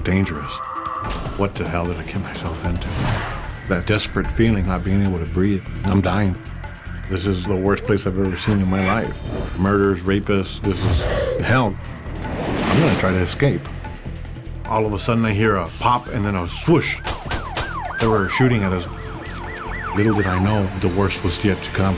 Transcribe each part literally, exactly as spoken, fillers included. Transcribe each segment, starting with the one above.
dangerous. What the hell did I get myself into? That desperate feeling, not being able to breathe. I'm dying. This is the worst place I've ever seen in my life. Murders, rapists, this is hell. I'm gonna try to escape. All of a sudden I hear a pop and then a swoosh. They were shooting at us. Little did I know, the worst was yet to come.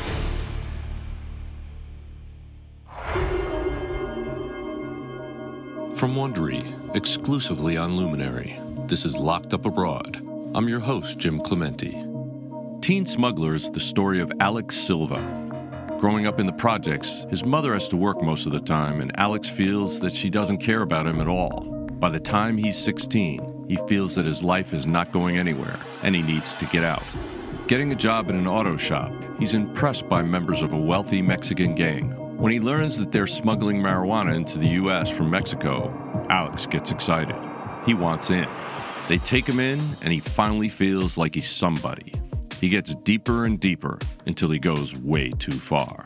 From Wondery, exclusively on Luminary, this is Locked Up Abroad. I'm your host, Jim Clemente. Teen Smuggler is the story of Alex Silva. Growing up in the projects, his mother has to work most of the time, and Alex feels that she doesn't care about him at all. By the time he's sixteen, he feels that his life is not going anywhere, and he needs to get out. Getting a job in an auto shop, he's impressed by members of a wealthy Mexican gang. When he learns that they're smuggling marijuana into the U S from Mexico, Alex gets excited. He wants in. They take him in, and he finally feels like he's somebody. He gets deeper and deeper until he goes way too far.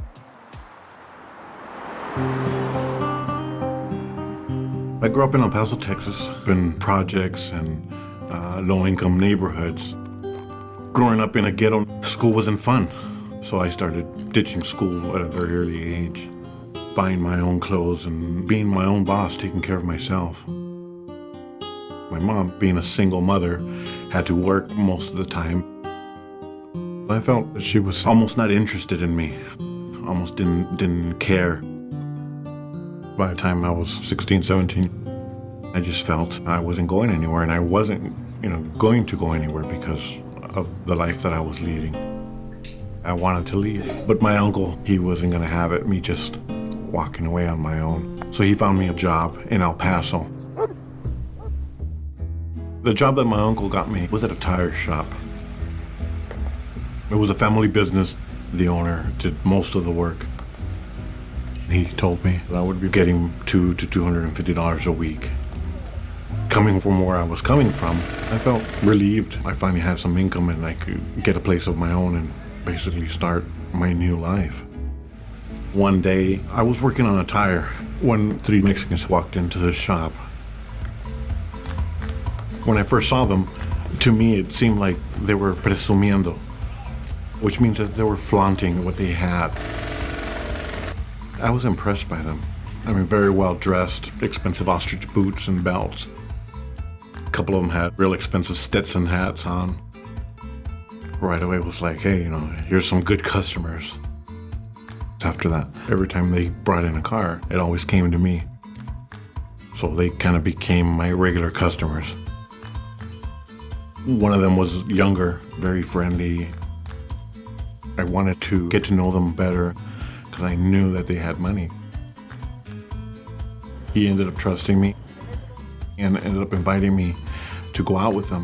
I grew up in El Paso, Texas, in projects and uh, low-income neighborhoods. Growing up in a ghetto, school wasn't fun. So I started ditching school at a very early age, buying my own clothes and being my own boss, taking care of myself. My mom, being a single mother, had to work most of the time. I felt that she was almost not interested in me, almost didn't, didn't care. By the time I was sixteen, seventeen, I just felt I wasn't going anywhere, and I wasn't, you know, going to go anywhere because of the life that I was leading. I wanted to leave, but my uncle, he wasn't going to have it, me just walking away on my own. So he found me a job in El Paso. The job that my uncle got me was at a tire shop. It was a family business. The owner did most of the work. He told me that I would be getting two to two hundred fifty dollars a week. Coming from where I was coming from, I felt relieved. I finally had some income and I could get a place of my own and basically start my new life. One day, I was working on a tire when three Mexicans walked into the shop. When I first saw them, to me it seemed like they were presumiendo, which means that they were flaunting what they had. I was impressed by them. I mean, very well dressed, expensive ostrich boots and belts. A couple of them had real expensive Stetson hats on. Right away it was like, hey, you know, here's some good customers. After that, every time they brought in a car, it always came to me. So they kind of became my regular customers. One of them was younger, very friendly. I wanted to get to know them better because I knew that they had money. He ended up trusting me and ended up inviting me to go out with them.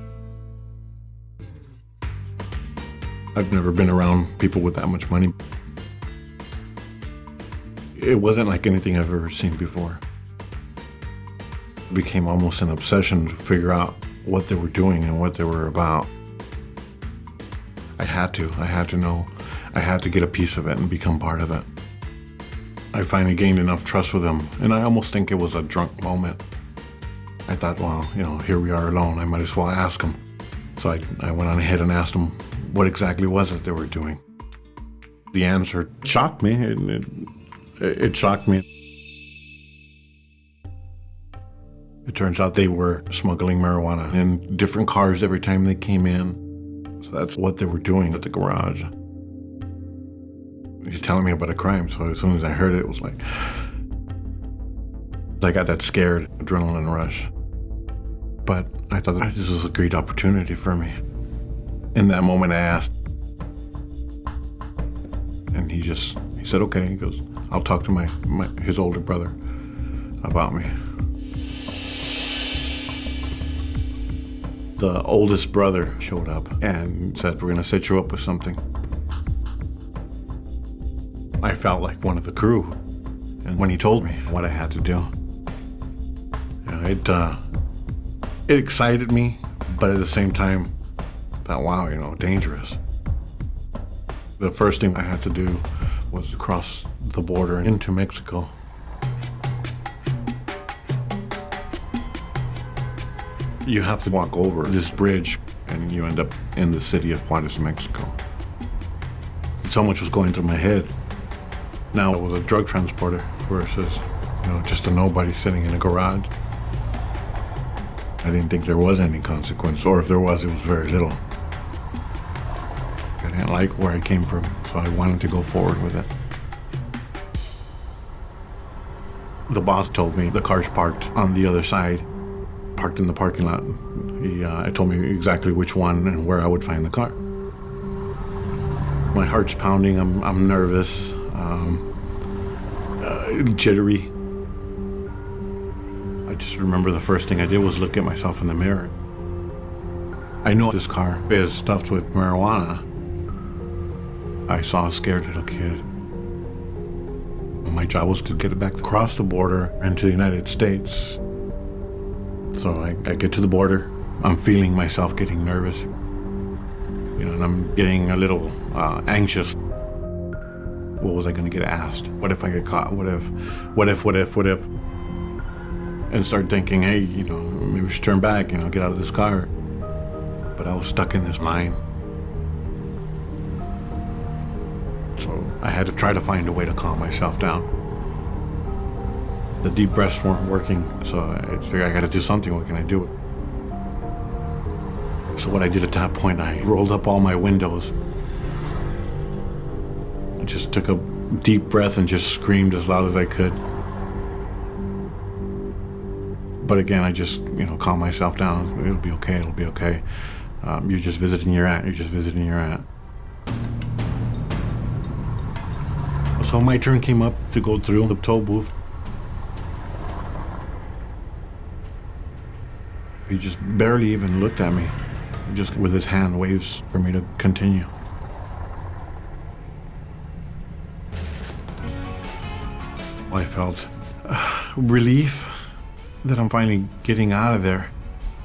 I've never been around people with that much money. It wasn't like anything I've ever seen before. It became almost an obsession to figure out what they were doing and what they were about. I had to, I had to know. I had to get a piece of it and become part of it. I finally gained enough trust with them, and I almost think it was a drunk moment. I thought, well, you know, here we are alone. I might as well ask them. So I, I went on ahead and asked them what exactly was it they were doing. The answer shocked me. It, it, it shocked me. It turns out they were smuggling marijuana in different cars every time they came in. So that's what they were doing at the garage. He's telling me about a crime, so as soon as I heard it, it was like, I got that scared adrenaline rush. But I thought this was a great opportunity for me. In that moment I asked, and he just, he said, okay. He goes, I'll talk to my, my his older brother about me. The oldest brother showed up and said, we're gonna set you up with something. I felt like one of the crew. And when he told me what I had to do, you know, it, uh, it excited me, but at the same time, I thought, wow, you know, dangerous. The first thing I had to do was cross the border into Mexico. You have to walk over this bridge, and you end up in the city of Juarez, Mexico. So much was going through my head. Now it was a drug transporter versus, you know, just a nobody sitting in a garage. I didn't think there was any consequence, or if there was, it was very little. I didn't like where I came from, so I wanted to go forward with it. The boss told me the car's parked on the other side, parked in the parking lot. He uh, told me exactly which one and where I would find the car. My heart's pounding, I'm, I'm nervous, um, uh, jittery. I just remember the first thing I did was look at myself in the mirror. I know this car is stuffed with marijuana. I saw a scared little kid. My job was to get it back across the border into the United States. So I, I get to the border. I'm feeling myself getting nervous. You know, and I'm getting a little uh, anxious. What was I going to get asked? What if I get caught? What if, what if, what if, what if? And start thinking, hey, you know, maybe we should turn back, you know, get out of this car. But I was stuck in this line. So I had to try to find a way to calm myself down. The deep breaths weren't working, so I figured I got to do something. What can I do? So what I did at that point, I rolled up all my windows. I just took a deep breath and just screamed as loud as I could. But again, I just, you know, calm myself down. It'll be okay, it'll be okay. Um, you're just visiting your aunt, you're just visiting your aunt. So my turn came up to go through the toll booth. He just barely even looked at me. Just with his hand waves for me to continue. I felt uh, relief that I'm finally getting out of there.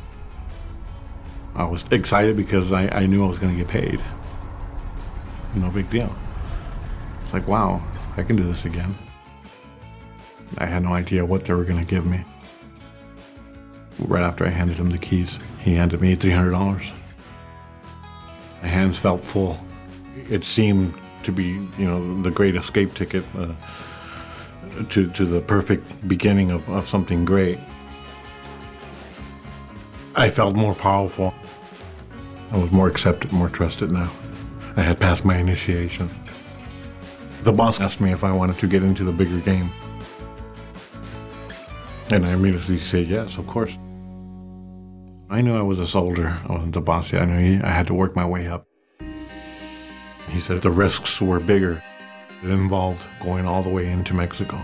I was excited because I, I knew I was going to get paid. No big deal. It's like, wow, I can do this again. I had no idea what they were going to give me. Right after I handed him the keys, he handed me three hundred dollars. My hands felt full. It seemed to be, you know, the great escape ticket uh, to, to the perfect beginning of, of something great. I felt more powerful. I was more accepted, more trusted now. I had passed my initiation. The boss asked me if I wanted to get into the bigger game. And I immediately said yes, of course. I knew I was a soldier. I wasn't the boss yet. I knew he, I had to work my way up. He said the risks were bigger. It involved going all the way into Mexico.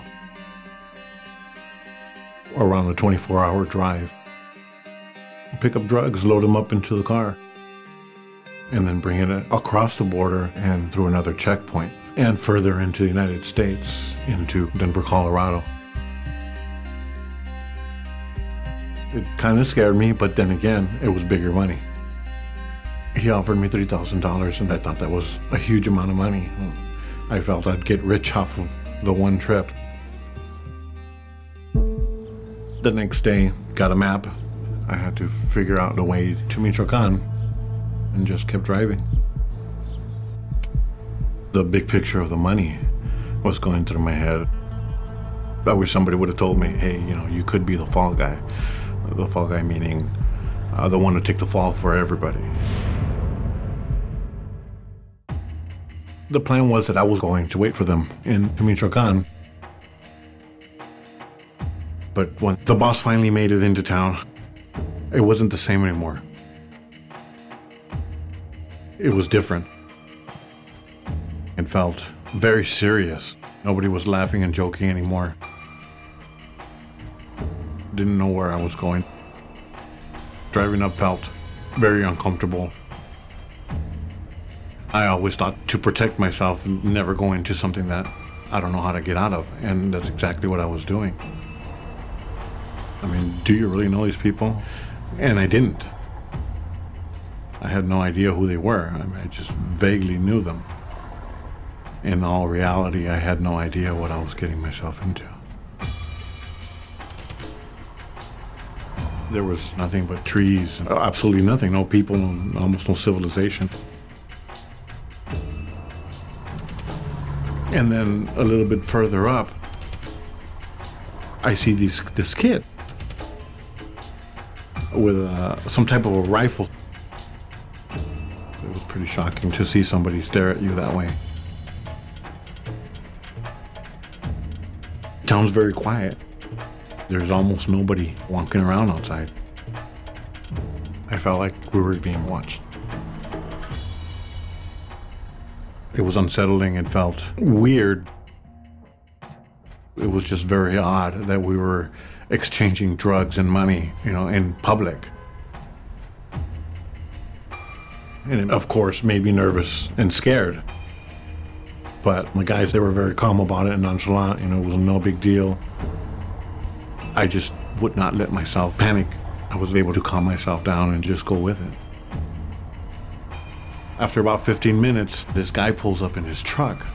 Around a twenty-four hour drive. Pick up drugs, load them up into the car, and then bring it across the border and through another checkpoint, and further into the United States, into Denver, Colorado. It kind of scared me, but then again, it was bigger money. He offered me three thousand dollars, and I thought that was a huge amount of money. I felt I'd get rich off of the one trip. The next day, got a map. I had to figure out a way to Michoacan, and just kept driving. The big picture of the money was going through my head. I wish somebody would have told me, hey, you know, you could be the fall guy. The fall guy meaning uh, the one to take the fall for everybody. The plan was that I was going to wait for them in Michoacan. But when the boss finally made it into town, it wasn't the same anymore. It was different. It felt very serious. Nobody was laughing and joking anymore. Didn't know where I was going. Driving up felt very uncomfortable. I always thought to protect myself, never go into something that I don't know how to get out of, and that's exactly what I was doing. I mean, do you really know these people? And I didn't. I had no idea who they were. I mean, I just vaguely knew them. In all reality, I had no idea what I was getting myself into. There was nothing but trees, absolutely nothing, no people, almost no civilization. And then a little bit further up, I see these, this kid with uh, some type of a rifle. It was pretty shocking to see somebody stare at you that way. Town's very quiet. There's almost nobody walking around outside. I felt like we were being watched. It was unsettling and felt weird. It was just very odd that we were exchanging drugs and money, you know, in public. And it, of course, made me nervous and scared. But the guys, they were very calm about it and nonchalant, you know, it was no big deal. I just would not let myself panic. I was able to calm myself down and just go with it. After about fifteen minutes, this guy pulls up in his truck.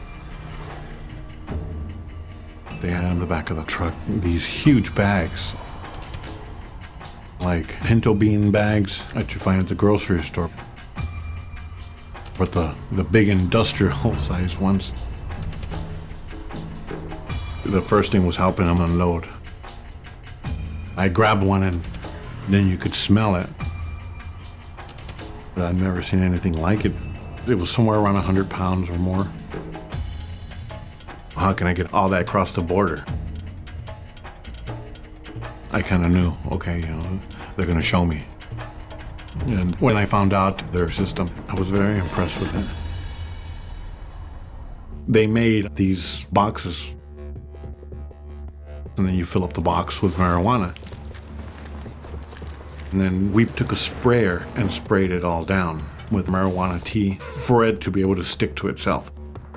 They had in the back of the truck these huge bags, like pinto bean bags that you find at the grocery store, but the, the big industrial size ones. The first thing was helping him unload. I grabbed one and then you could smell it. But I'd never seen anything like it. It was somewhere around one hundred pounds or more. How can I get all that across the border? I kind of knew, okay, you know, they're going to show me. And when I found out their system, I was very impressed with it. They made these boxes, and then you fill up the box with marijuana. And then we took a sprayer and sprayed it all down with marijuana tea for it to be able to stick to itself.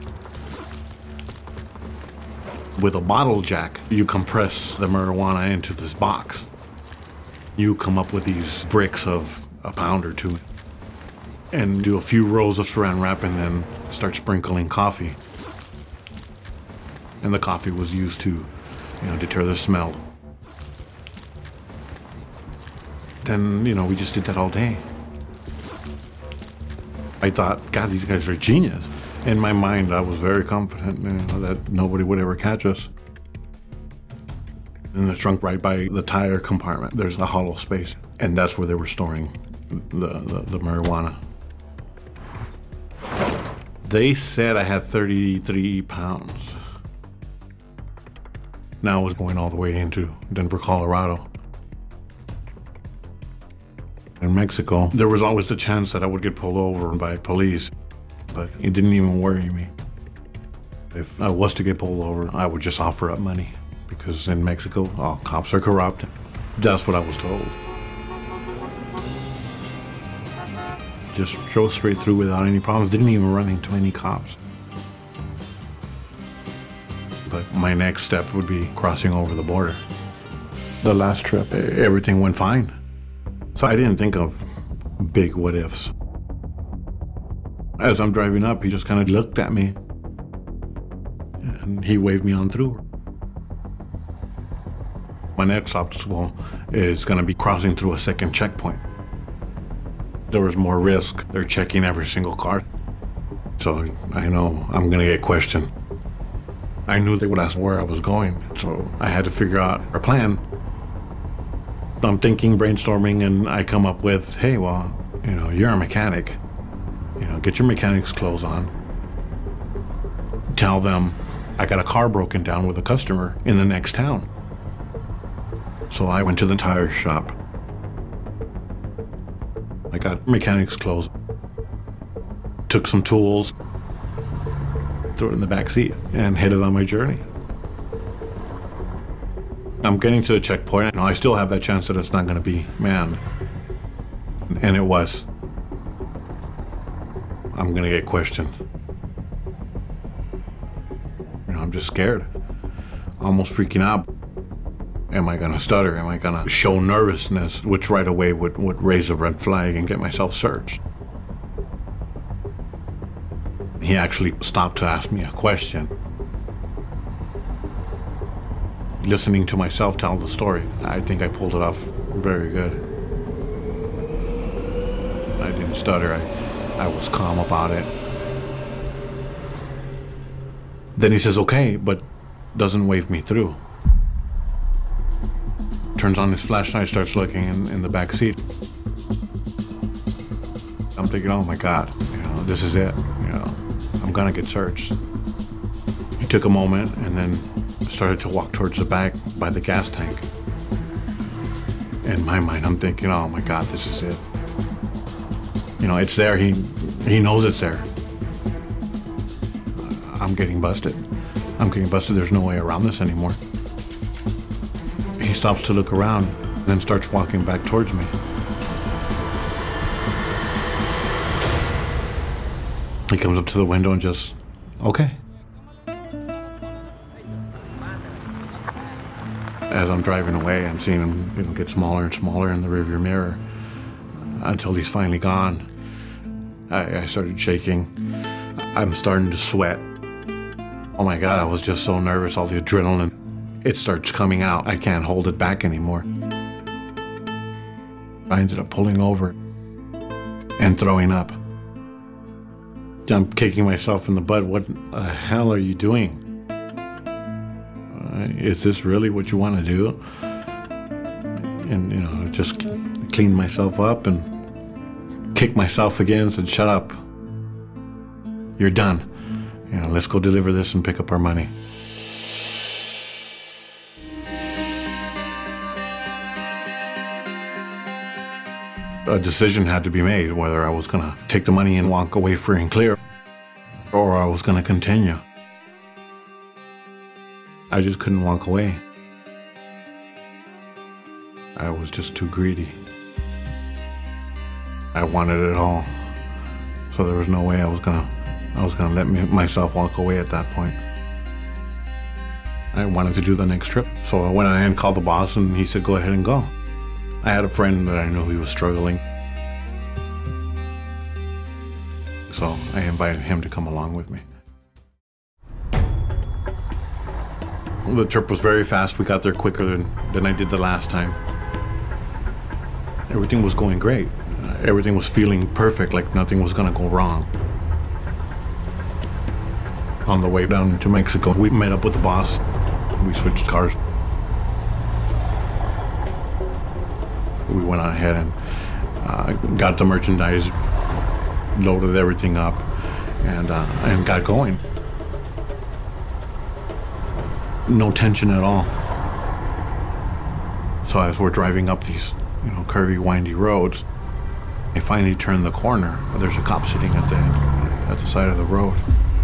With a bottle jack, you compress the marijuana into this box. You come up with these bricks of a pound or two and do a few rolls of saran wrap and then start sprinkling coffee. And the coffee was used to, you know, deter the smell. Then, you know, we just did that all day. I thought, God, these guys are genius. In my mind, I was very confident, you know, that nobody would ever catch us. In the trunk right by the tire compartment, there's a hollow space, and that's where they were storing the, the, the marijuana. They said I had thirty-three pounds. Now I was going all the way into Denver, Colorado. In Mexico, there was always the chance that I would get pulled over by police, but it didn't even worry me. If I was to get pulled over, I would just offer up money, because in Mexico, all cops are corrupt. That's what I was told. Just drove straight through without any problems, didn't even run into any cops. But my next step would be crossing over the border. The last trip, everything went fine. So I didn't think of big what ifs. As I'm driving up, he just kind of looked at me and he waved me on through. My next obstacle is going to be crossing through a second checkpoint. There was more risk. They're checking every single car. So I know I'm going to get questioned. I knew they would ask where I was going, so I had to figure out a plan. I'm thinking, brainstorming, and I come up with, hey, well, you know, you're a mechanic. You know, get your mechanic's clothes on. Tell them I got a car broken down with a customer in the next town. So I went to the tire shop. I got mechanic's clothes, took some tools, threw it in the back seat, and headed on my journey. I'm getting to the checkpoint, and I still have that chance that it's not going to be manned. And it was. I'm going to get questioned. You know, I'm just scared. Almost freaking out. Am I going to stutter? Am I going to show nervousness, which right away would, would raise a red flag and get myself searched? He actually stopped to ask me a question. listening to myself tell the story. I think I pulled it off very good. I didn't stutter. I, I was calm about it. Then he says, okay, but doesn't wave me through. Turns on his flashlight, starts looking in, in the back seat. I'm thinking, oh my God, you know, this is it. You know, I'm gonna get searched. He took a moment and then started to walk towards the back by the gas tank. In my mind, I'm thinking, oh my God, this is it. You know, it's there. He he knows it's there. I'm getting busted. I'm getting busted. There's no way around this anymore. He stops to look around, then starts walking back towards me. He comes up to the window and just, okay. As I'm driving away, I'm seeing him, you know, get smaller and smaller in the rearview mirror until he's finally gone. I, I started shaking. I'm starting to sweat. Oh my God, I was just so nervous, all the adrenaline. It starts coming out. I can't hold it back anymore. I ended up pulling over and throwing up. I'm kicking myself in the butt. What the hell are you doing? Uh, is this really what you want to do? And, you know, just cleaned myself up and kicked myself again and said, shut up. You're done. You know, let's go deliver this and pick up our money. A decision had to be made whether I was going to take the money and walk away free and clear, or I was going to continue. I just couldn't walk away. I was just too greedy. I wanted it all. So there was no way I was going to I was going to let me, myself walk away at that point. I wanted to do the next trip. So I went ahead and called the boss, and he said, go ahead and go. I had a friend that I knew he was struggling. So I invited him to come along with me. The trip was very fast. We got there quicker than, than I did the last time. Everything was going great. Uh, everything was feeling perfect, like nothing was going to go wrong. On the way down to Mexico, we met up with the boss. We switched cars. We went on ahead and uh, got the merchandise, loaded everything up, and uh, and got going. No tension at all. So as we're driving up these, you know, curvy, windy roads, I finally turned the corner. There's a cop sitting at the at the side of the road.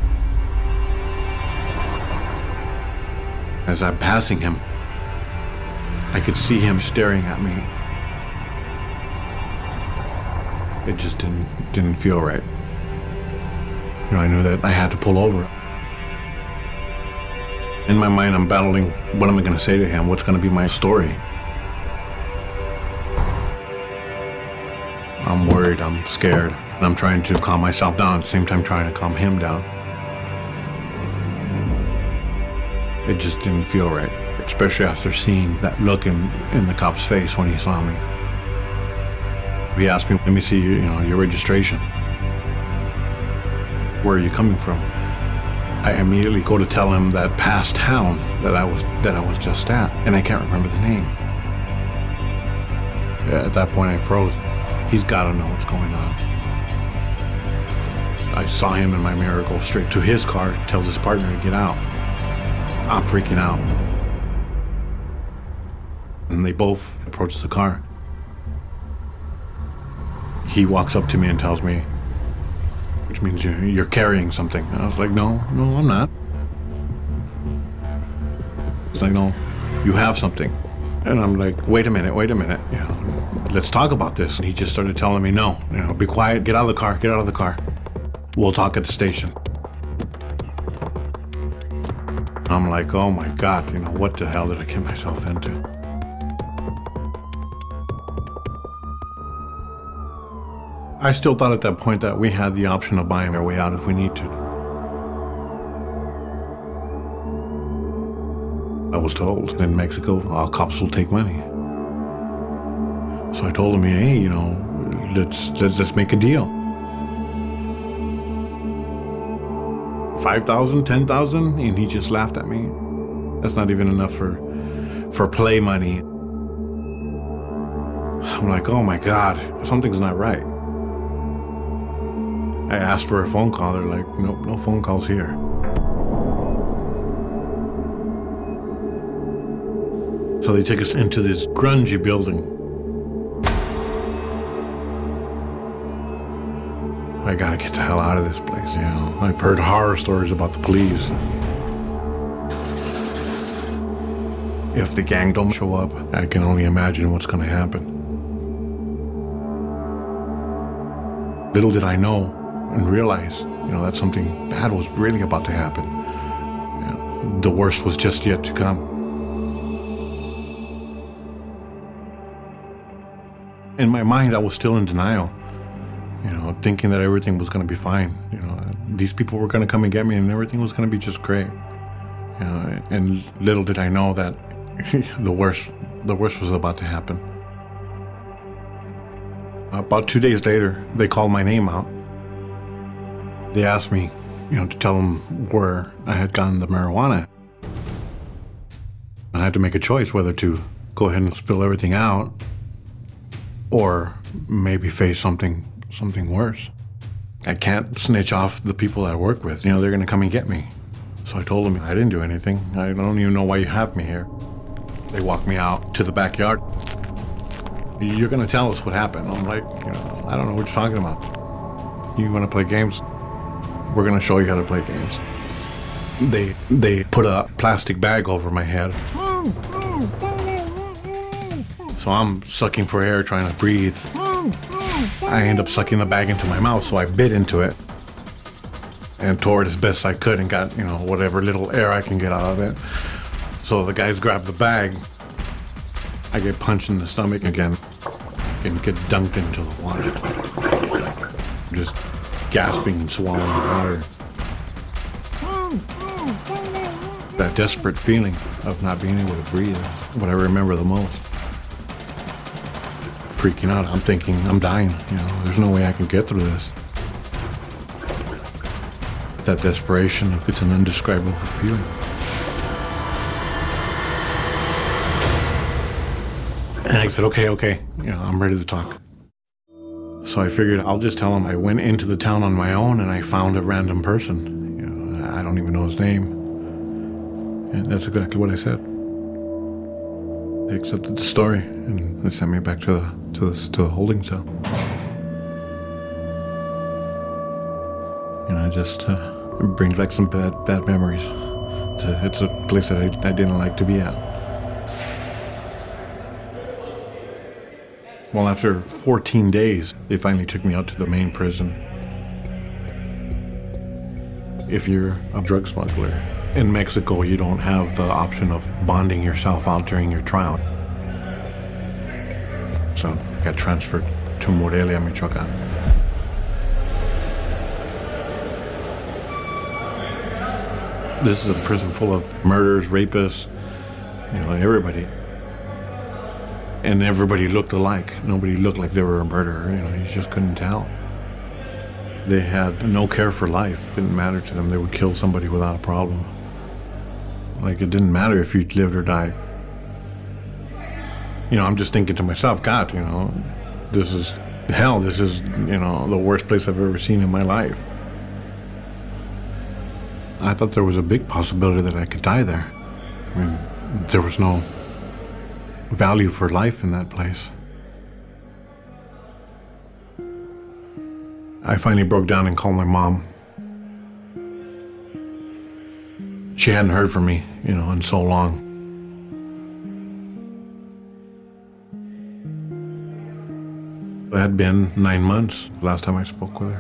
As I'm passing him, I could see him staring at me. It just didn't didn't feel right. You know, I knew that I had to pull over. In my mind, I'm battling, what am I going to say to him? What's going to be my story? I'm worried, I'm scared. I'm trying to calm myself down, at the same time trying to calm him down. It just didn't feel right, especially after seeing that look in, in the cop's face when he saw me. He asked me, let me see, you know, your registration. Where are you coming from? I immediately go to tell him that past town that I was that I was just at, and I can't remember the name. At that point, I froze. He's got to know what's going on. I saw him in my mirror go straight to his car, tells his partner to get out. I'm freaking out. And they both approach the car. He walks up to me and tells me, which means you're, you're carrying something. And I was like, no, no, I'm not. He's like, no, you have something. And I'm like, wait a minute, wait a minute. You know, let's talk about this. And he just started telling me, no, you know, be quiet, get out of the car, get out of the car. We'll talk at the station. I'm like, oh my God, you know, what the hell did I get myself into? I still thought at that point that we had the option of buying our way out if we need to. I was told in Mexico, all cops will take money. So I told him, hey, you know, let's, let's, let's make a deal. five thousand, ten thousand, and he just laughed at me. That's not even enough for, for play money. So I'm like, oh my God, something's not right. I asked for a phone call. They're like, nope, no phone calls here. So they take us into this grungy building. I gotta get the hell out of this place, you know. I've heard horror stories about the police. If the gang don't show up, I can only imagine what's gonna happen. Little did I know and realize, you know, that something bad was really about to happen. You know, the worst was just yet to come. In my mind, I was still in denial, you know, thinking that everything was going to be fine. You know, these people were going to come and get me and everything was going to be just great. You know, and little did I know that the worst, the worst was about to happen. About two days later, they called my name out. They asked me, you know, to tell them where I had gotten the marijuana. I had to make a choice whether to go ahead and spill everything out or maybe face something something worse. I can't snitch off the people I work with. You know, they're going to come and get me. So I told them, I didn't do anything. I don't even know why you have me here. They walked me out to the backyard. You're going to tell us what happened. I'm like, you know, I don't know what you're talking about. You want to play games? We're going to show you how to play games. They, they put a plastic bag over my head. So I'm sucking for air, trying to breathe. I end up sucking the bag into my mouth, so I bit into it and tore it as best I could and got, you know, whatever little air I can get out of it. So the guys grab the bag. I get punched in the stomach again and get dunked into the water. Just gasping and swallowing water. That desperate feeling of not being able to breathe is what I remember the most. Freaking out. I'm thinking, I'm dying. You know, there's no way I can get through this. That desperation, it's an indescribable feeling. And I said, okay, okay, you know, I'm ready to talk. So I figured I'll just tell him I went into the town on my own and I found a random person. You know, I don't even know his name. And that's exactly what I said. They accepted the story and they sent me back to the to the to the holding cell. You know, it just uh, it brings back some bad bad memories. It's a, it's a place that I, I didn't like to be at. Well, after fourteen days, they finally took me out to the main prison. If you're a drug smuggler in Mexico, you don't have the option of bonding yourself out during your trial. So I got transferred to Morelia, Michoacan. This is a prison full of murderers, rapists, you know, everybody. And everybody looked alike. Nobody looked like they were a murderer, you know, you just couldn't tell. They had no care for life. It didn't matter to them. They would kill somebody without a problem. Like, it didn't matter if you lived or died. You know, I'm just thinking to myself, God, you know, this is hell. This is, you know, the worst place I've ever seen in my life. I thought there was a big possibility that I could die there. I mean, there was no value for life in that place. I finally broke down and called my mom. She hadn't heard from me, you know, in so long. It had been nine months last time I spoke with her.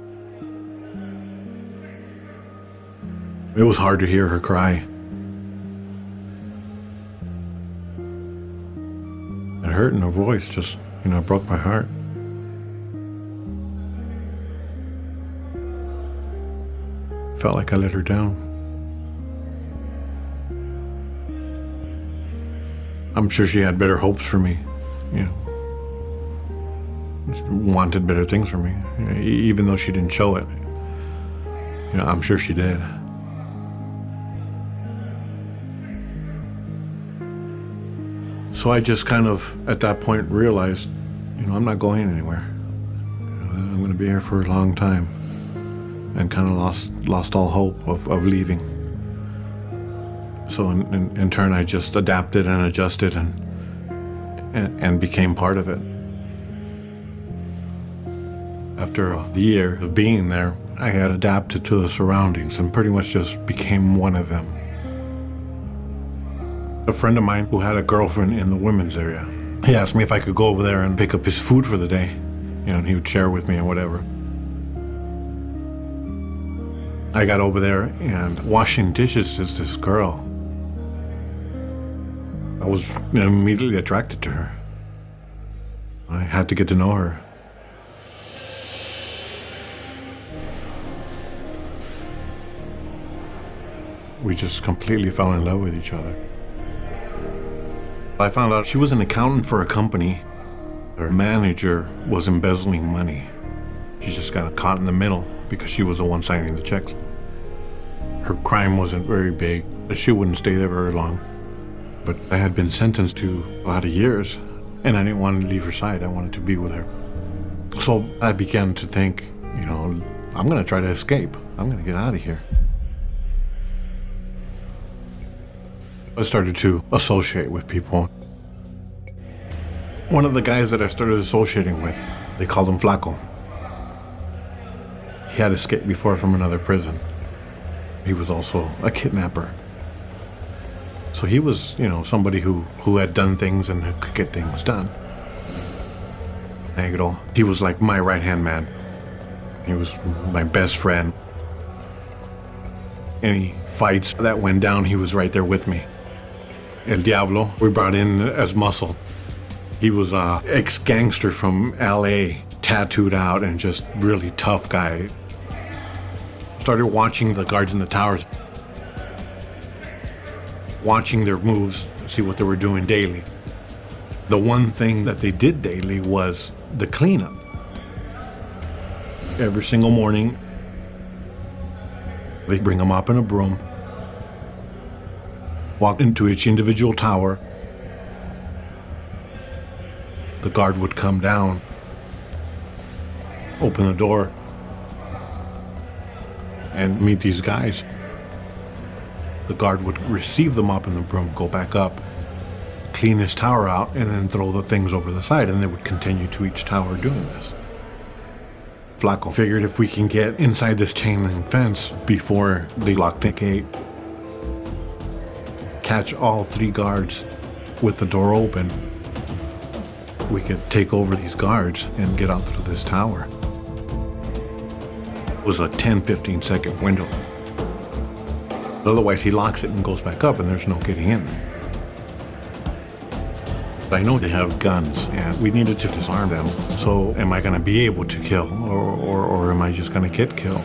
It was hard to hear her cry. It hurt in her voice, just, you know, it broke my heart. Felt like I let her down. I'm sure she had better hopes for me, you know. Wanted better things for me, you know, even though she didn't show it. You know, I'm sure she did. So I just kind of, at that point, realized, you know, I'm not going anywhere. You know, I'm going to be here for a long time, and kind of lost lost all hope of, of leaving. So in, in, in turn, I just adapted and adjusted and, and and became part of it. After the year of being there, I had adapted to the surroundings and pretty much just became one of them. A friend of mine who had a girlfriend in the women's area, he asked me if I could go over there and pick up his food for the day, you know, and he would share with me and whatever. I got over there, and washing dishes is this girl. I was, you know, immediately attracted to her. I had to get to know her. We just completely fell in love with each other. I found out she was an accountant for a company. Her manager was embezzling money. She just got caught in the middle because she was the one signing the checks. Her crime wasn't very big. She wouldn't stay there very long. But I had been sentenced to a lot of years, and I didn't want to leave her side. I wanted to be with her. So I began to think, you know, I'm going to try to escape. I'm going to get out of here. I started to associate with people. One of the guys that I started associating with, they called him Flaco. He had escaped before from another prison. He was also a kidnapper. So he was, you know, somebody who, who had done things and who could get things done. Negro, he was like my right-hand man. He was my best friend. Any fights that went down, he was right there with me. El Diablo, we brought in as muscle. He was a ex-gangster from L A, tattooed out and just really tough guy. Started watching the guards in the towers, watching their moves, see what they were doing daily. The one thing that they did daily was the cleanup. Every single morning, they bring a mop and a broom, walk into each individual tower. The guard would come down, open the door, and meet these guys. The guard would receive the mop and the broom, go back up, clean his tower out, and then throw the things over the side, and they would continue to each tower doing this. Flaco figured if we can get inside this chain link fence before they locked the gate, catch all three guards with the door open, we could take over these guards and get out through this tower. It was a ten, fifteen second window. Otherwise, he locks it and goes back up, and there's no getting in there. I know they have guns, and we needed to disarm them. So am I going to be able to kill, or, or, or am I just going to get killed?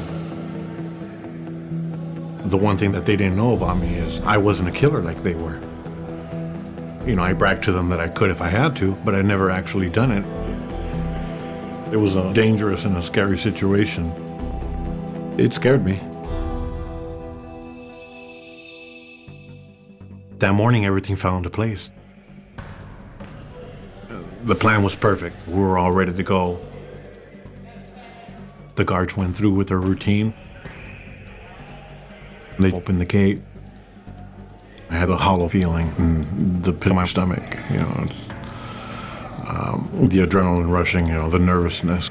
The one thing that they didn't know about me is I wasn't a killer like they were. You know, I bragged to them that I could if I had to, but I'd never actually done it. It was a dangerous and a scary situation. It scared me. That morning, everything fell into place. The plan was perfect. We were all ready to go. The guards went through with their routine. They opened the gate. I had a hollow feeling in the pit of my stomach, you know, um, the adrenaline rushing, you know, the nervousness.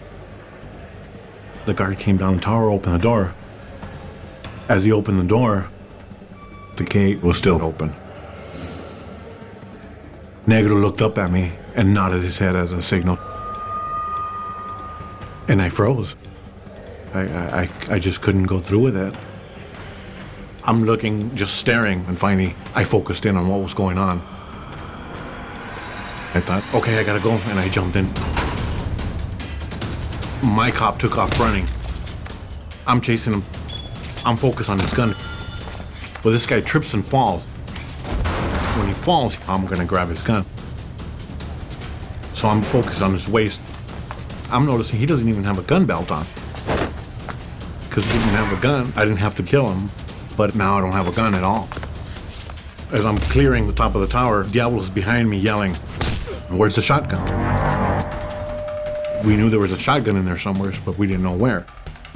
The guard came down the tower, opened the door. As he opened the door, the gate was still open. Negro looked up at me and nodded his head as a signal. And I froze. I, I, I just couldn't go through with it. I'm looking, just staring, and finally I focused in on what was going on. I thought, okay, I gotta go, and I jumped in. My cop took off running. I'm chasing him. I'm focused on his gun. Well, this guy trips and falls. When he falls, I'm gonna grab his gun. So I'm focused on his waist. I'm noticing he doesn't even have a gun belt on. Because he didn't have a gun, I didn't have to kill him, but now I don't have a gun at all. As I'm clearing the top of the tower, Diablo's behind me yelling, "Where's the shotgun?" We knew there was a shotgun in there somewhere, but we didn't know where.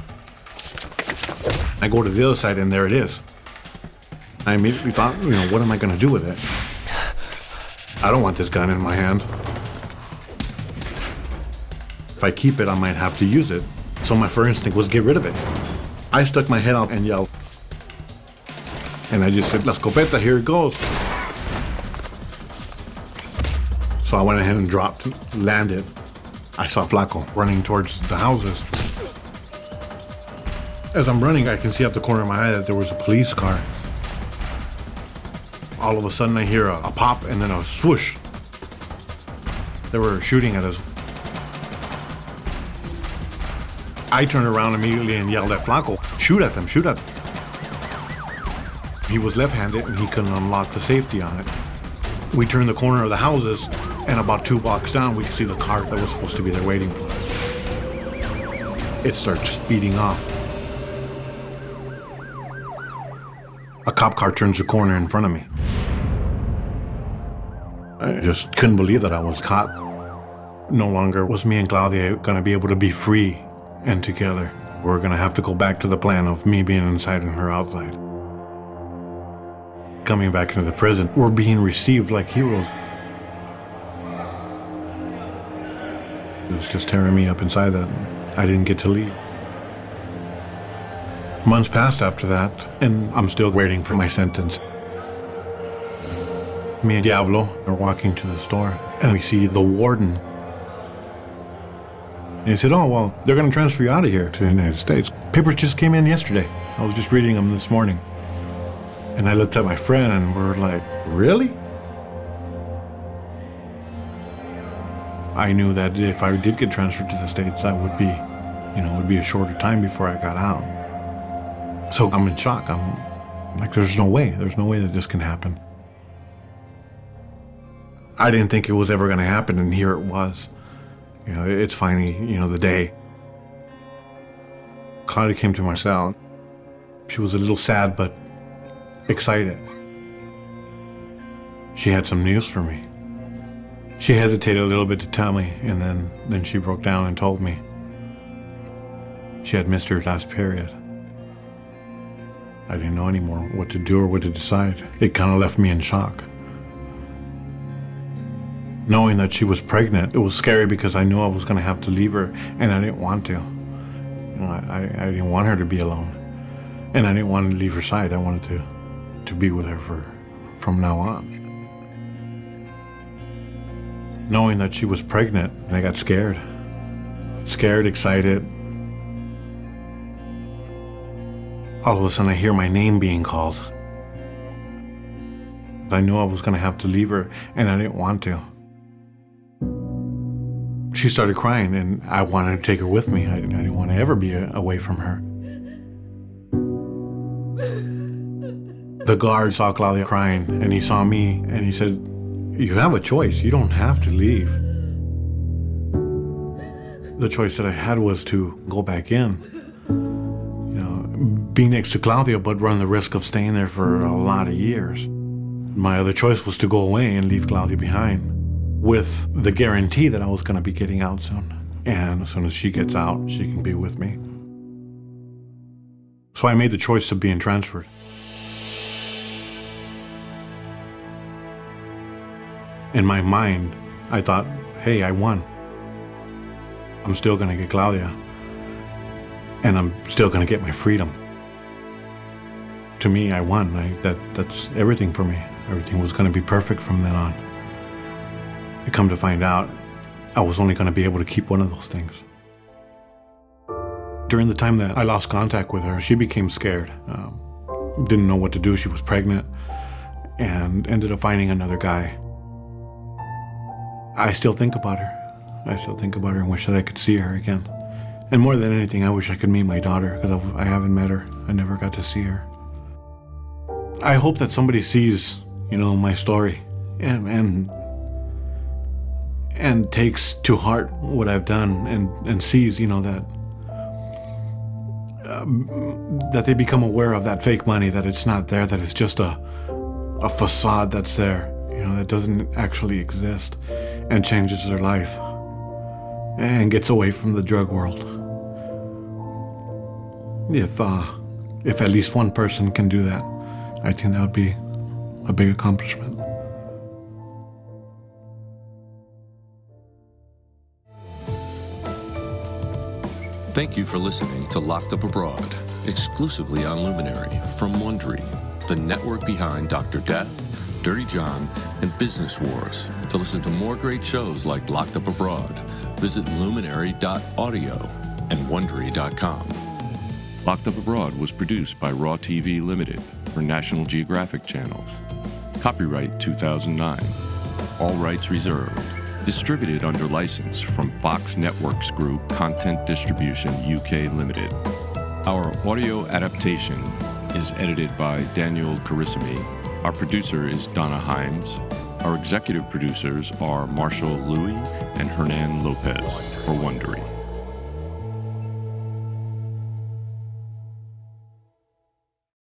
I go to the other side and there it is. I immediately thought, you know, what am I gonna do with it? I don't want this gun in my hand. If I keep it, I might have to use it. So my first instinct was get rid of it. I stuck my head out and yelled. And I just said, "La escopeta, here it goes." So I went ahead and dropped, landed. I saw Flaco running towards the houses. As I'm running, I can see out the corner of my eye that there was a police car. All of a sudden I hear a, a pop and then a swoosh. They were shooting at us. I turned around immediately and yelled at Flaco, "Shoot at them, shoot at them." He was left-handed and he couldn't unlock the safety on it. We turned the corner of the houses and about two blocks down we could see the car that was supposed to be there waiting for us. It starts speeding off. A cop car turns the corner in front of me. I just couldn't believe that I was caught. No longer was me and Claudia gonna be able to be free and together. We're gonna have to go back to the plan of me being inside and her outside. Coming back into the prison, we're being received like heroes. It was just tearing me up inside that I didn't get to leave. Months passed after that, and I'm still waiting for my sentence. Me and Diablo are walking to the store, and we see the warden. And he said, "Oh, well, they're going to transfer you out of here to the United States. Papers just came in yesterday. I was just reading them this morning." And I looked at my friend, and we're like, "Really?" I knew that if I did get transferred to the States, that would be, you know, it would be a shorter time before I got out. So I'm in shock. I'm like, there's no way. There's no way that this can happen. I didn't think it was ever going to happen, and here it was. You know, it's finally, you know, the day. Claudia came to my cell. She was a little sad, but excited. She had some news for me. She hesitated a little bit to tell me, and then, then she broke down and told me. She had missed her last period. I didn't know anymore what to do or what to decide. It kind of left me in shock. Knowing that she was pregnant, it was scary because I knew I was going to have to leave her, and I didn't want to. You know, I, I didn't want her to be alone, and I didn't want to leave her side. I wanted to, to be with her for, from now on. Knowing that she was pregnant, I got scared. Scared, excited. All of a sudden, I hear my name being called. I knew I was going to have to leave her, and I didn't want to. She started crying, and I wanted to take her with me. I, I didn't want to ever be a, away from her. The guard saw Claudia crying, and he saw me, and he said, "You have a choice. You don't have to leave." The choice that I had was to go back in, you know, be next to Claudia, but run the risk of staying there for a lot of years. My other choice was to go away and leave Claudia behind, with the guarantee that I was going to be getting out soon. And as soon as she gets out, she can be with me. So I made the choice of being transferred. In my mind, I thought, hey, I won. I'm still going to get Claudia. And I'm still going to get my freedom. To me, I won. I, that, that's everything for me. Everything was going to be perfect from then on. I come to find out, I was only going to be able to keep one of those things. During the time that I lost contact with her, she became scared. Um, didn't know what to do. She was pregnant and ended up finding another guy. I still think about her. I still think about her and wish that I could see her again. And more than anything, I wish I could meet my daughter, because I haven't met her. I never got to see her. I hope that somebody sees, you know, my story and and and takes to heart what I've done and, and sees, you know, that uh, that they become aware of that fake money, that it's not there, that it's just a a facade that's there, you know, that doesn't actually exist, and changes their life and gets away from the drug world. If uh, if at least one person can do that, I think that would be a big accomplishment. Thank you for listening to Locked Up Abroad, exclusively on Luminary from Wondery, the network behind Doctor Death, Dirty John, and Business Wars. To listen to more great shows like Locked Up Abroad, visit luminary dot audio and wondery dot com. Locked Up Abroad was produced by Raw T V Limited for National Geographic Channels. Copyright two thousand nine. All rights reserved. Distributed under license from Fox Networks Group Content Distribution U K Limited. Our audio adaptation is edited by Daniel Carissimi. Our producer is Donna Himes. Our executive producers are Marshall Louis and Hernan Lopez for Wondery.